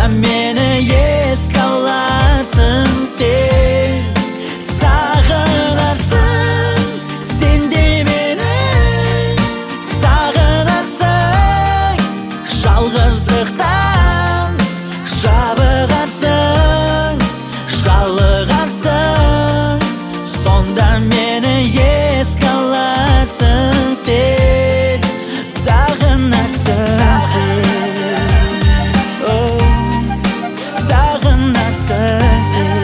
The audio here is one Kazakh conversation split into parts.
meni esке alasың sen. Sağınarsın sen de meni, sağınarsın жалғыздықтан, жабығарсың, жалығарсың, сонда meni esке alasың sen. Sağınarsın sen, sağınarsın sen.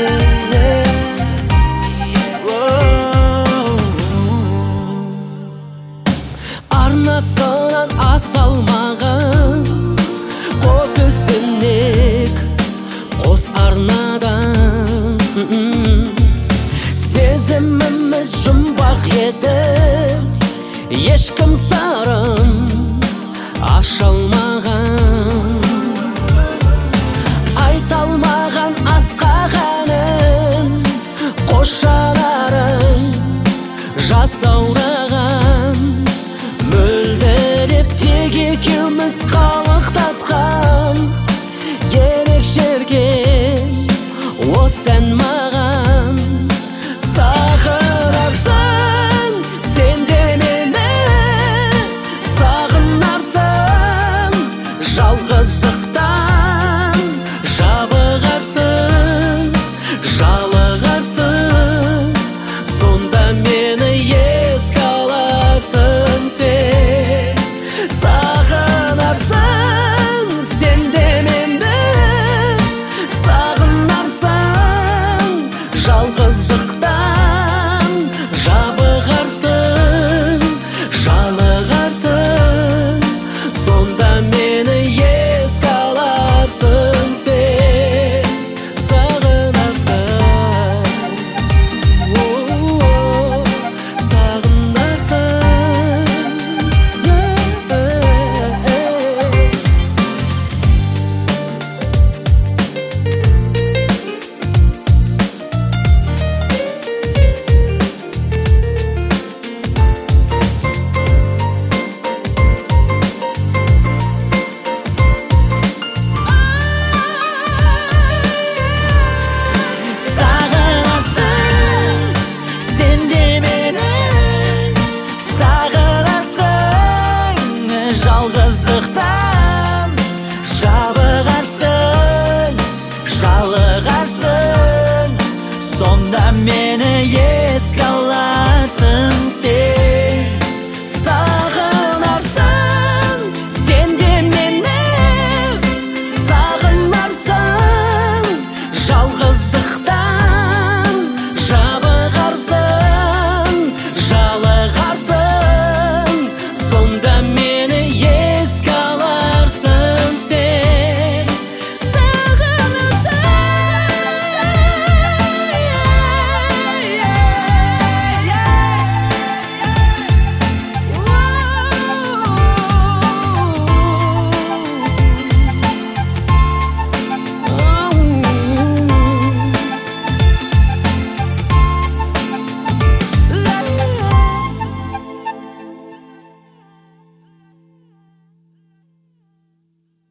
Арнасынан аса алмаған қос үсінек, қос арнадан сезіміміз жұмбақ еді, ешкім сырын аша алмаған, айта алмаған асқақ әнін, қос жанарын жасаураған, мөлдіреп тек екеуміз қалықтатқан керек жерге осы ән маған. Сағынарсың сен де мені, сағынарсың жалғыздықтан, жабығарсың, жалығарсың, сонда meni esке alasың sen. Sağınarsın sen de meni, sağınarsın жалғыздықтан, жабығарсың, жалығарсың, сонда meni esке alasың sen. Sağınarsın, sen de meni, sağınarsın жалғыздықтан,